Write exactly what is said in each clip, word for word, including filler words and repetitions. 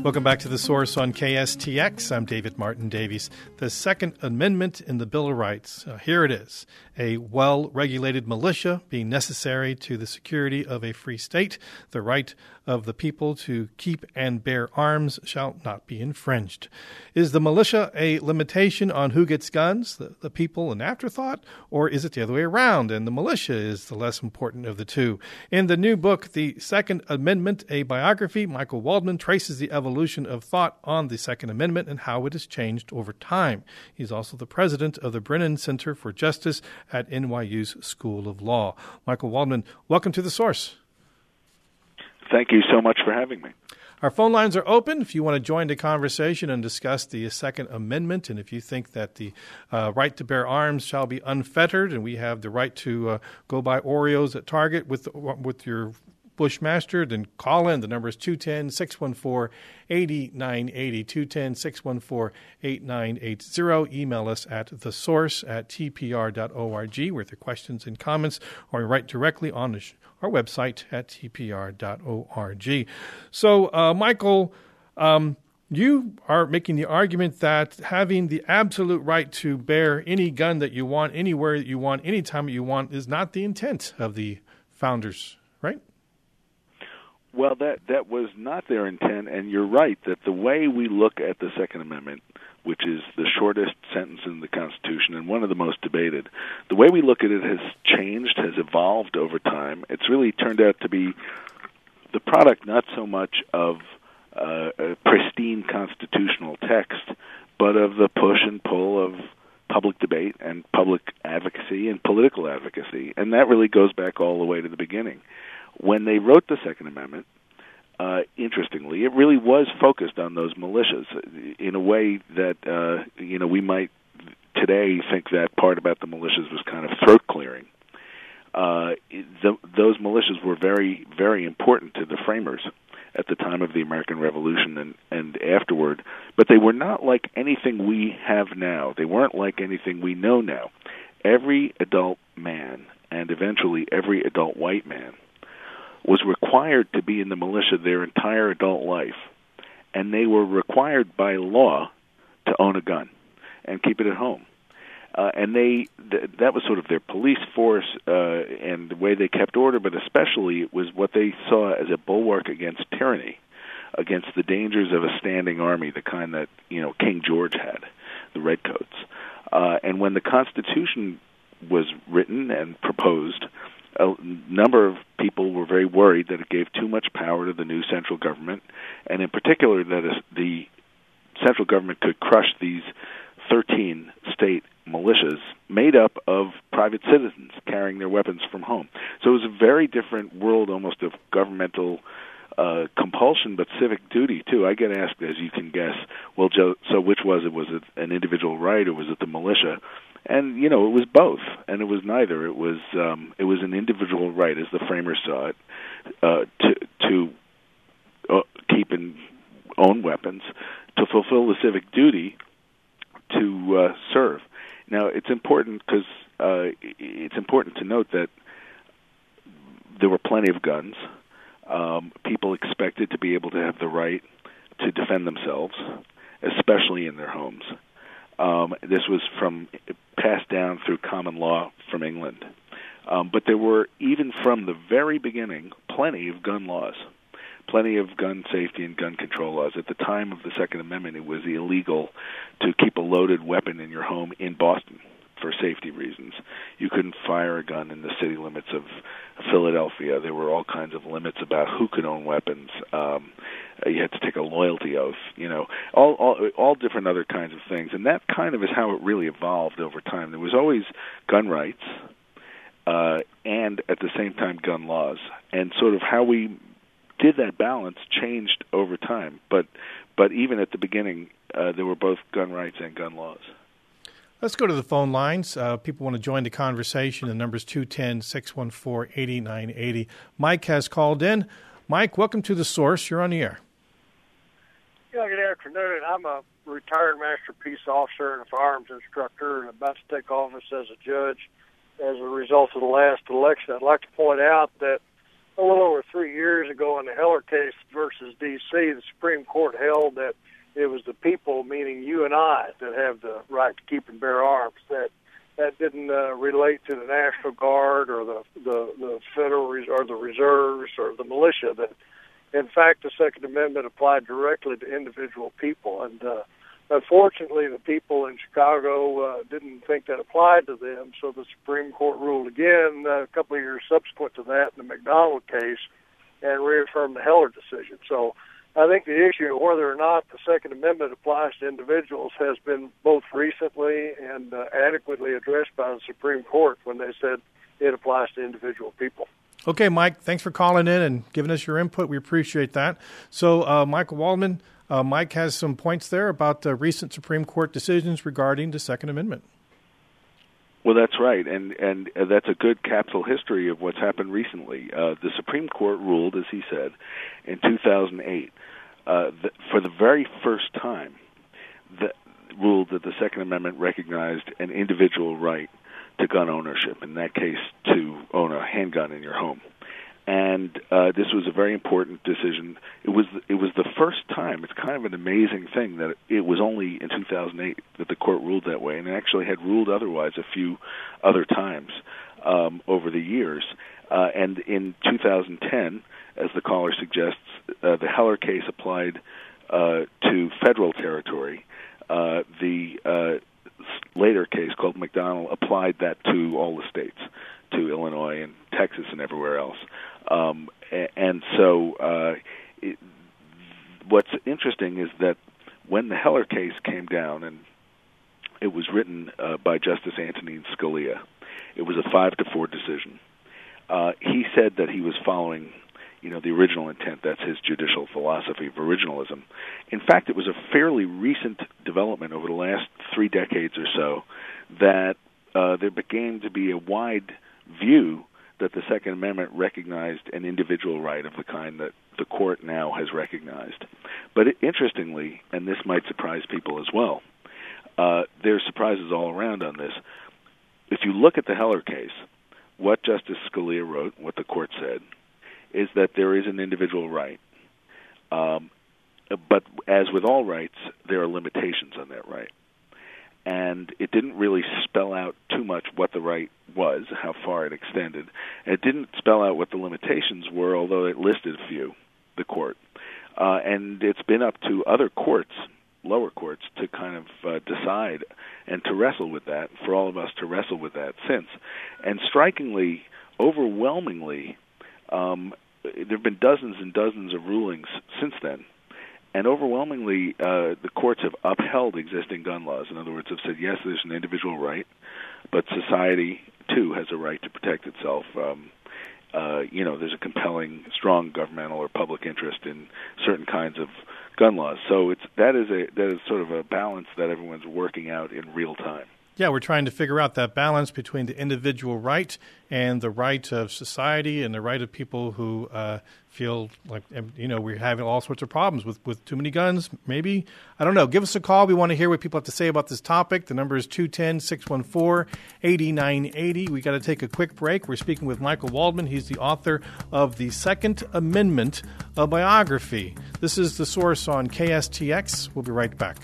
Welcome back to The Source on K S T X. I'm David Martin Davies. The Second Amendment in the Bill of Rights. Uh, here it is. A well-regulated militia being necessary to the security of a free state. The right of the people to keep and bear arms shall not be infringed. Is the militia a limitation on who gets guns, the, the people an afterthought, or is it the other way around and the militia is the less important of the two? In the new book, The Second Amendment, a biography, Michael Waldman traces the evolution of thought on the Second Amendment and how it has changed over time. He's also the president of the Brennan Center for Justice at N Y U's School of Law. Michael Waldman, welcome to The Source. Thank you so much for having me. Our phone lines are open if you want to join the conversation and discuss the Second Amendment, and if you think that the uh, right to bear arms shall be unfettered and we have the right to uh, go buy Oreos at Target with with your Bushmaster, then call in. The number is two one zero, six one four, eight nine eight zero, two one zero, six one four, eight nine eight zero. Email us at thesource at t p r dot org with your questions and comments, or write directly on the sh- our website at t p r dot org. So, uh, Michael, um, you are making the argument that having the absolute right to bear any gun that you want, anywhere that you want, anytime that you want, is not the intent of the founders, right? Well, that that was not their intent, and you're right that the way we look at the Second Amendment, which is the shortest sentence in the Constitution and one of the most debated, the way we look at it has changed, has evolved over time. It's really turned out to be the product not so much of uh, a pristine constitutional text, but of the push and pull of public debate and public advocacy and political advocacy, and that really goes back all the way to the beginning. When they wrote the Second Amendment, uh, interestingly, it really was focused on those militias in a way that, uh, you know, we might today think that part about the militias was kind of throat-clearing. Uh, the, those militias were very, very important to the framers at the time of the American Revolution and, and afterward, but they were not like anything we have now. They weren't like anything we know now. Every adult man, and eventually every adult white man, was required to be in the militia their entire adult life, and they were required by law to own a gun and keep it at home. Uh, and they th- that was sort of their police force uh, and the way they kept order, but especially it was what they saw as a bulwark against tyranny, against the dangers of a standing army, the kind that, you know, King George had, the Redcoats. Uh, and when the Constitution was written and proposed, a number of people were very worried that it gave too much power to the new central government, and in particular that the central government could crush these thirteen state militias made up of private citizens carrying their weapons from home. So it was a very different world almost of governmental uh, compulsion, but civic duty, too. I get asked, as you can guess, well, Joe, so which was it? Was it an individual right or was it the militia? And, you know, it was both, and it was neither. It was um, it was an individual right, as the framers saw it, uh, to to uh, keep and own weapons, to fulfill the civic duty to uh, serve. Now, it's important because uh, it's important to note that there were plenty of guns. Um, people expected to be able to have the right to defend themselves, especially in their homes. Um, this was from passed down through common law from England. Um, but there were, even from the very beginning, plenty of gun laws, plenty of gun safety and gun control laws. At the time of the Second Amendment, it was illegal to keep a loaded weapon in your home in Boston for safety reasons. You couldn't fire a gun in the city limits of Philadelphia. There were all kinds of limits about who could own weapons. Um, you had to take a loyalty oath, you know, all, all all different other kinds of things. And that kind of is how it really evolved over time. There was always gun rights uh, and, at the same time, gun laws. And sort of how we did that balance changed over time. But, but even at the beginning, uh, there were both gun rights and gun laws. Let's go to the phone lines. Uh, people want to join the conversation. The number is two one zero, six one four, eight nine eight zero. Mike has called in. Mike, welcome to The Source. You're on the air. Yeah, good afternoon. I'm a retired master peace officer and a firearms instructor and about to take office as a judge as a result of the last election. I'd like to point out that a little over three years ago in the Heller case versus D C, the Supreme Court held that it was the people, meaning you and I, that have the right to keep and bear arms. That that didn't uh, relate to the National Guard or the the, the Federal Res- or the Reserves or the militia. That, in fact, the Second Amendment applied directly to individual people. And uh, unfortunately, the people in Chicago uh, didn't think that applied to them, so the Supreme Court ruled again uh, a couple of years subsequent to that in the McDonald case and reaffirmed the Heller decision. So I think the issue of whether or not the Second Amendment applies to individuals has been both recently and uh, adequately addressed by the Supreme Court when they said it applies to individual people. Okay, Mike, thanks for calling in and giving us your input. We appreciate that. So, uh, Michael Waldman, uh, Mike has some points there about uh, recent Supreme Court decisions regarding the Second Amendment. Well, that's right, and and uh, that's a good capsule history of what's happened recently. Uh, the Supreme Court ruled, as he said, in two thousand eight, uh, that for the very first time, the, ruled that the Second Amendment recognized an individual right to gun ownership, in that case, to own a handgun in your home. And uh, this was a very important decision. It was it was the first time. It's kind of an amazing thing that it was only in two thousand eight that the court ruled that way, and it actually had ruled otherwise a few other times um, over the years. Uh, and in two thousand ten, as the caller suggests, uh, the Heller case applied uh, to federal territory. Uh, the uh, later case called McDonald applied that to all the states, to Illinois and Texas and everywhere else. Um, and so uh, it, what's interesting is that when the Heller case came down, and it was written uh, by Justice Antonin Scalia, it was a five to four decision. Uh, he said that he was following, you know, the original intent. That's his judicial philosophy of originalism. In fact, it was a fairly recent development over the last three decades or so that uh, there began to be a wide view that the Second Amendment recognized an individual right of the kind that the court now has recognized. But it, interestingly, and this might surprise people as well, uh, there's surprises all around on this. If you look at the Heller case, what Justice Scalia wrote, what the court said, is that there is an individual right. Um, but as with all rights, there are limitations on that right. And it didn't really spell out too much what the right was, how far it extended. And it didn't spell out what the limitations were, although it listed a few, the court. Uh, and it's been up to other courts, lower courts, to kind of uh, decide and to wrestle with that, for all of us to wrestle with that since. And strikingly, overwhelmingly, um, there have been dozens and dozens of rulings since then. And overwhelmingly, uh, the courts have upheld existing gun laws. In other words, have said, yes, there's an individual right, but society, too, has a right to protect itself. Um, uh, you know, there's a compelling, strong governmental or public interest in certain kinds of gun laws. So it's that is a that is sort of a balance that everyone's working out in real time. Yeah, we're trying to figure out that balance between the individual right and the right of society and the right of people who uh, feel like, you know, we're having all sorts of problems with, with too many guns, maybe. I don't know. Give us a call. We want to hear what people have to say about this topic. The number is two one zero, six one four, eight nine eight zero. We got to take a quick break. We're speaking with Michael Waldman. He's the author of the Second Amendment, a biography. This is The Source on K S T X. We'll be right back.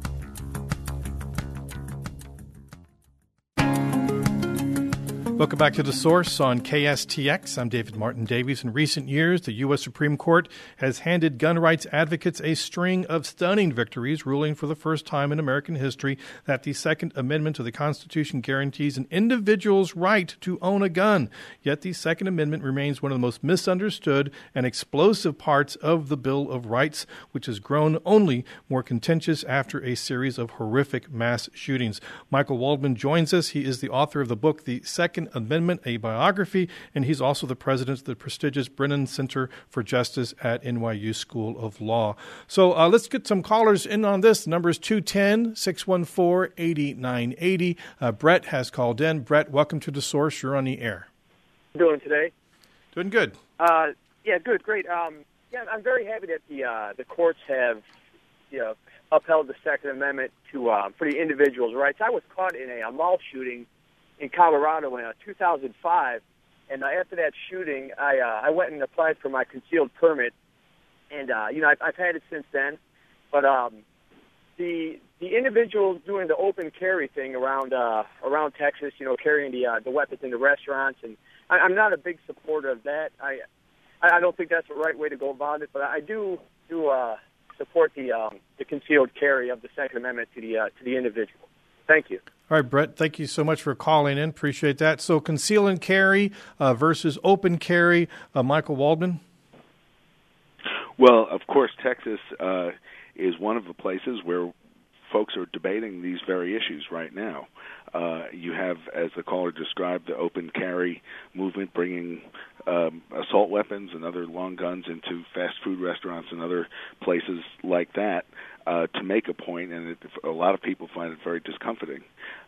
Welcome back to The Source on K S T X. I'm David Martin Davies. In recent years, the U S Supreme Court has handed gun rights advocates a string of stunning victories, ruling for the first time in American history that the Second Amendment to the Constitution guarantees an individual's right to own a gun. Yet the Second Amendment remains one of the most misunderstood and explosive parts of the Bill of Rights, which has grown only more contentious after a series of horrific mass shootings. Michael Waldman joins us. He is the author of the book, The Second Amendment, a biography, and he's also the president of the prestigious Brennan Center for Justice at N Y U School of Law. So uh, let's get some callers in on this. The number is two one zero, six one four, eight nine eight zero. Uh, Brett has called in. Brett, welcome to The Source. You're on the air. How you doing today? Doing good. Uh, yeah, good, great. Um, yeah, I'm very happy that the uh, the courts have, you know, upheld the Second Amendment to uh, for the individual's rights. I was caught in a, a mall shooting in Colorado in uh, two thousand five, And uh, after that shooting, I uh, I went and applied for my concealed permit, and uh, you know I've, I've had it since then. But um, the the individuals doing the open carry thing around uh, around Texas, you know, carrying the uh, the weapons into restaurants, and I, I'm not a big supporter of that. I I don't think that's the right way to go about it. But I do do uh, support the um, the concealed carry of the Second Amendment to the uh, to the individual. Thank you. All right, Brett, thank you so much for calling in. Appreciate that. So conceal and carry uh, versus open carry. Uh, Michael Waldman? Well, of course, Texas uh, is one of the places where folks are debating these very issues right now. Uh, you have, as the caller described, the open carry movement bringing um, assault weapons and other long guns into fast food restaurants and other places like that uh, to make a point, and it, a lot of people find it very discomforting.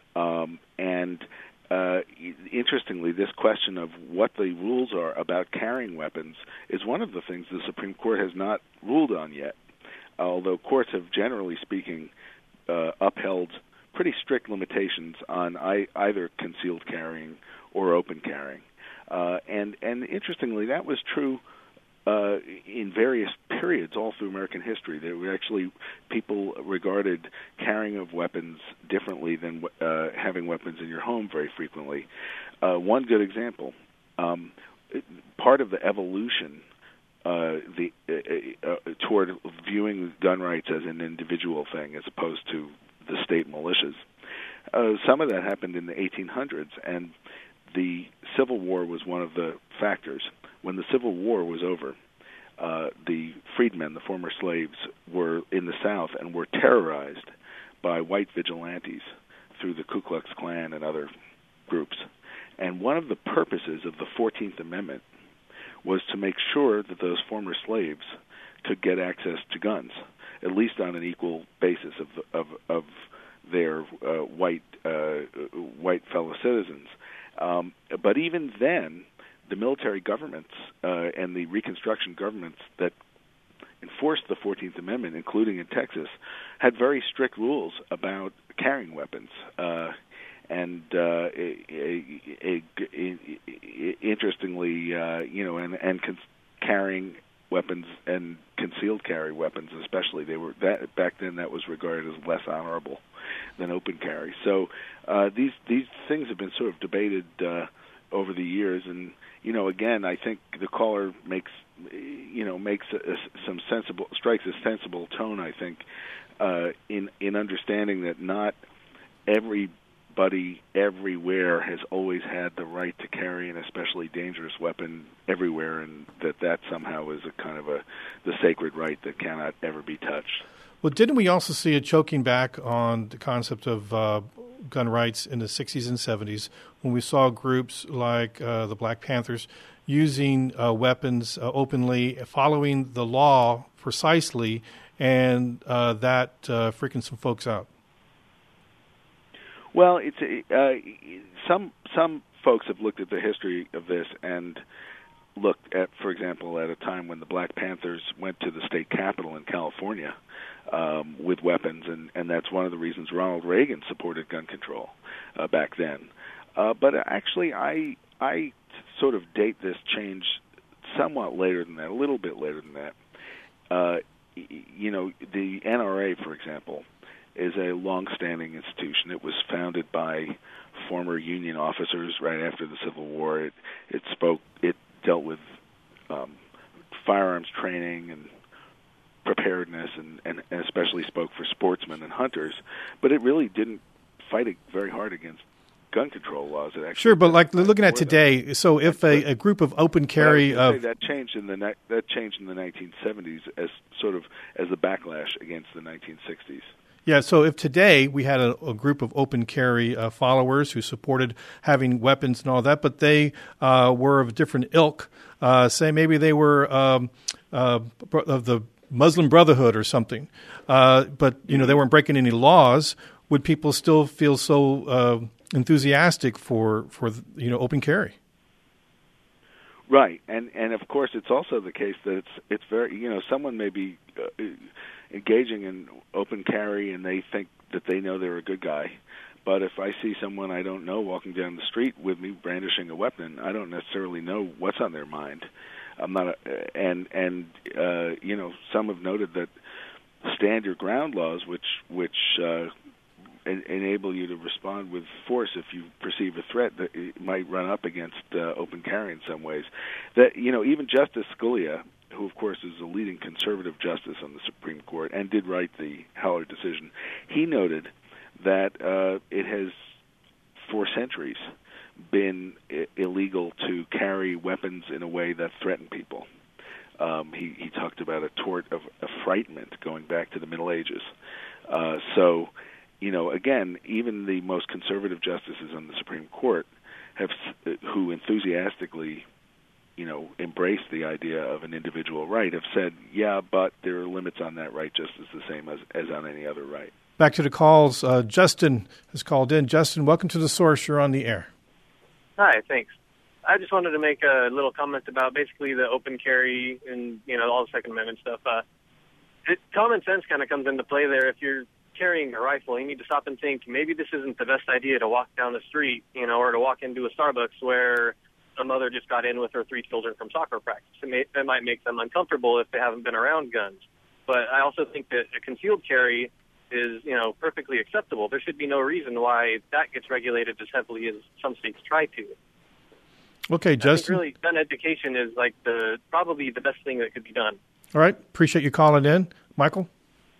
Um, and uh, interestingly, this question of what the rules are about carrying weapons is one of the things the Supreme Court has not ruled on yet, although courts have, generally speaking, uh, upheld pretty strict limitations on I, either concealed carrying or open carrying. Uh, and, and interestingly, that was true uh, in various periods all through American history. There were actually people regarded carrying of weapons differently than uh, having weapons in your home very frequently. Uh, one good example, um, part of the evolution Uh, the uh, uh, toward viewing gun rights as an individual thing as opposed to the state militias. Uh, some of that happened in the eighteen hundreds, and the Civil War was one of the factors. When the Civil War was over, uh, the freedmen, the former slaves, were in the South and were terrorized by white vigilantes through the Ku Klux Klan and other groups. And one of the purposes of the fourteenth Amendment was to make sure that those former slaves could get access to guns, at least on an equal basis of the, of, of their uh, white uh, white fellow citizens. Um, but even then, the military governments uh, and the Reconstruction governments that enforced the fourteenth Amendment, including in Texas, had very strict rules about carrying weapons. Uh, And uh, a, a, a, a, interestingly, uh, you know, and, and con- carrying weapons and concealed carry weapons, especially, they were that back then that was regarded as less honorable than open carry. So uh, these these things have been sort of debated uh, over the years, and you know, again, I think the caller makes you know makes a, a, some sensible strikes a sensible tone. I think uh, in in understanding that not every Buddy everywhere has always had the right to carry an especially dangerous weapon everywhere, and that that somehow is a kind of a the sacred right that cannot ever be touched. Well, didn't we also see a choking back on the concept of uh, gun rights in the sixties and seventies when we saw groups like uh, the Black Panthers using uh, weapons uh, openly, following the law precisely, and uh, that uh, freaking some folks out? Well, it's uh, some some folks have looked at the history of this and looked at, for example, at a time when the Black Panthers went to the state capitol in California um, with weapons, and, and that's one of the reasons Ronald Reagan supported gun control uh, back then. Uh, but actually, I I sort of date this change somewhat later than that, a little bit later than that. Uh, you know, the N R A, for example, is a long-standing institution. It was founded by former Union officers right after the Civil War. It, it spoke. It dealt with um, firearms training and preparedness, and, and, and especially spoke for sportsmen and hunters. But it really didn't fight very hard against gun control laws. It actually sure, but like looking at today, them. so if a, a group of open carry well, of that changed in the that changed in the nineteen seventies as sort of as a backlash against the nineteen sixties. Yeah, so if today we had a, a group of open carry uh, followers who supported having weapons and all that, but they uh, were of a different ilk, uh, say maybe they were um, uh, of the Muslim Brotherhood or something, uh, but you know they weren't breaking any laws, would people still feel so uh, enthusiastic for for you know open carry? Right, and and of course it's also the case that it's it's very you know someone may be uh, engaging in open carry and they think that they know they're a good guy, But if I see someone I don't know walking down the street with me brandishing a weapon, I don't necessarily know what's on their mind. I'm not, a, and and uh, you know, some have noted that stand your ground laws, which which uh, en- enable you to respond with force if you perceive a threat, that it might run up against uh, open carry in some ways. That you know, even Justice Scalia, who of course is a leading conservative justice on the Supreme Court and did write the Heller decision, he noted that uh, it has for centuries been I- illegal to carry weapons in a way that threaten people. Um, he, he talked about a tort of affrightment going back to the Middle Ages. Uh, so, you know, again, even the most conservative justices on the Supreme Court have, who enthusiastically, you know, embrace the idea of an individual right, have said, yeah, but there are limits on that right just as the same as, as on any other right. Back to the calls. Uh, Justin has called in. Justin, welcome to The Source. You're on the air. Hi, thanks. I just wanted to make a little comment about basically the open carry and, you know, all the Second Amendment stuff. Uh, it, common sense kind of comes into play there. If you're carrying a rifle, you need to stop and think, maybe this isn't the best idea to walk down the street, you know, or to walk into a Starbucks where a mother just got in with her three children from soccer practice. It, may, it might make them uncomfortable if they haven't been around guns. But I also think that a concealed carry is, you know, perfectly acceptable. There should be no reason why that gets regulated as heavily as some states try to. Okay, Justin. I think really, gun education is like the probably the best thing that could be done. All right, appreciate you calling in, Michael.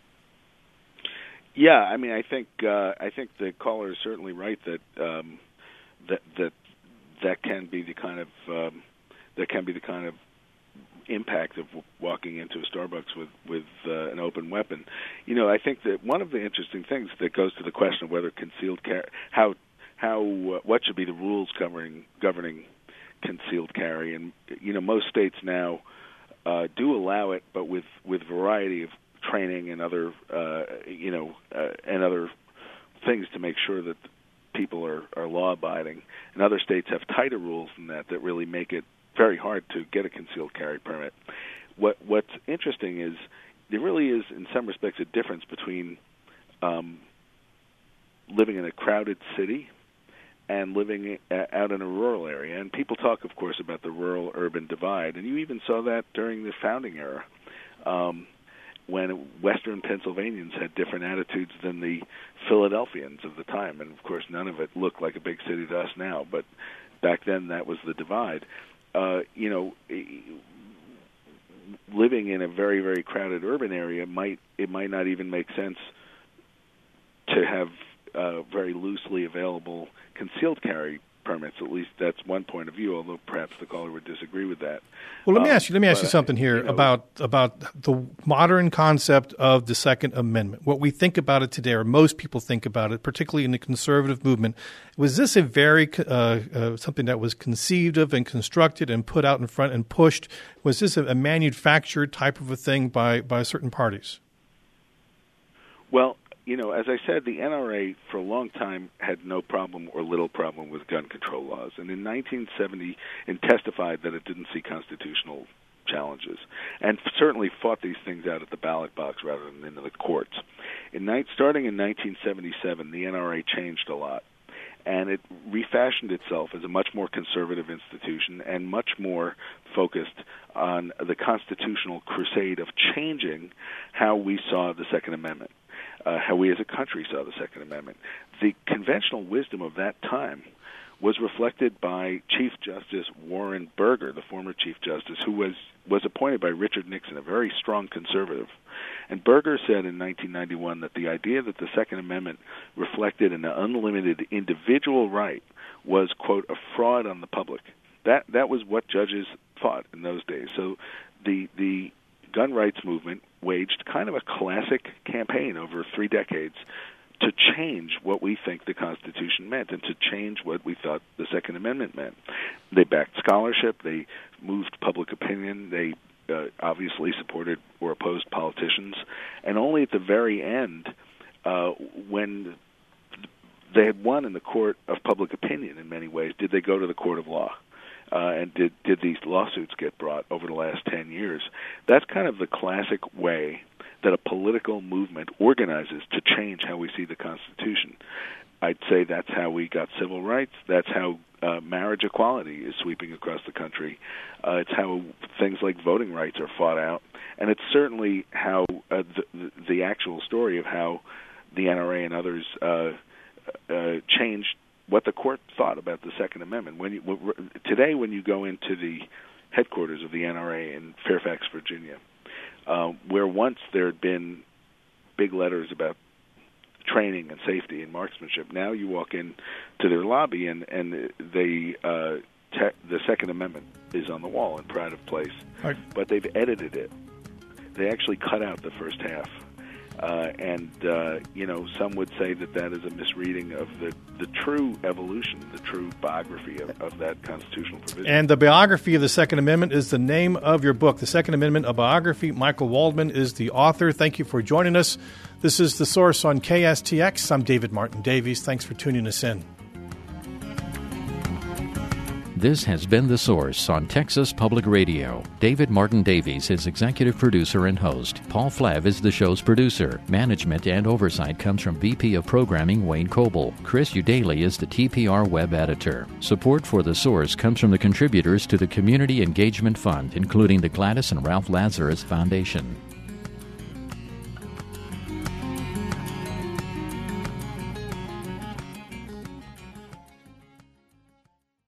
Yeah, I mean, I think uh, I think the caller is certainly right that um, that that that can be the kind of um, that can be the kind of impact of walking into a Starbucks with with uh, an open weapon. You know, I think that one of the interesting things that goes to the question of whether concealed carry, how how uh, what should be the rules governing governing concealed carry, and you know, most states now uh, do allow it, but with with variety of training and other uh, you know uh, and other things to make sure that people are, are law abiding. And other states have tighter rules than that that really make it very hard to get a concealed carry permit. What what's interesting is there really is, in some respects, a difference between um, living in a crowded city and living out in a rural area. And people talk, of course, about the rural-urban divide, and you even saw that during the founding era, um, when Western Pennsylvanians had different attitudes than the Philadelphians of the time. And, of course, none of it looked like a big city to us now, but back then that was the divide. Uh, you know, living in a very, very crowded urban area, might it might not even make sense to have uh, very loosely available concealed carry permits. At least that's one point of view, although perhaps the caller would disagree with that. Well, let me um, ask you. Let me ask but, you something here you know, about about the modern concept of the Second Amendment. What we think about it today, or most people think about it, particularly in the conservative movement, was this a very uh, uh, something that was conceived of and constructed and put out in front and pushed? Was this a, a manufactured type of a thing by by certain parties? Well, you know, as I said, the N R A for a long time had no problem or little problem with gun control laws. And in nineteen seventy, it testified that it didn't see constitutional challenges, and certainly fought these things out at the ballot box rather than in the courts. In night, starting in nineteen seventy-seven, the N R A changed a lot, and it refashioned itself as a much more conservative institution and much more focused on the constitutional crusade of changing how we saw the Second Amendment. Uh, how we as a country saw the Second Amendment. The conventional wisdom of that time was reflected by Chief Justice Warren Burger, the former Chief Justice, who was, was appointed by Richard Nixon, a very strong conservative. And Burger said in nineteen ninety-one that the idea that the Second Amendment reflected an unlimited individual right was, quote, a fraud on the public. That that was what judges thought in those days. So the the gun rights movement waged kind of a classic campaign over three decades to change what we think the Constitution meant and to change what we thought the Second Amendment meant. They backed scholarship. They moved public opinion. They uh, obviously supported or opposed politicians. And only at the very end, uh, when they had won in the court of public opinion in many ways, did they go to the court of law. Uh, and did, did these lawsuits get brought over the last ten years? That's kind of the classic way that a political movement organizes to change how we see the Constitution. I'd say that's how we got civil rights. That's how uh, marriage equality is sweeping across the country. Uh, it's how things like voting rights are fought out. And it's certainly how uh, the, the actual story of how the N R A and others uh, uh, changed what the court thought about the Second Amendment. When you, today, when you go into the headquarters of the N R A in Fairfax, Virginia, uh, where once there had been big letters about training and safety and marksmanship, now you walk in to their lobby and and they uh, te- the Second Amendment is on the wall in pride of place, right. But they've edited it. They actually cut out the first half. Uh, and, uh, you know, some would say that that is a misreading of the, the true evolution, the true biography of, of that constitutional provision. And the biography of the Second Amendment is the name of your book, The Second Amendment, a Biography. Michael Waldman is the author. Thank you for joining us. This is The Source on K S T X. I'm David Martin Davies. Thanks for tuning us in. This has been The Source on Texas Public Radio. David Martin Davies is executive producer and host. Paul Flav is the show's producer. Management and oversight comes from V P of Programming Wayne Coble. Chris Udaly is the T P R web editor. Support for The Source comes from the contributors to the Community Engagement Fund, including the Gladys and Ralph Lazarus Foundation.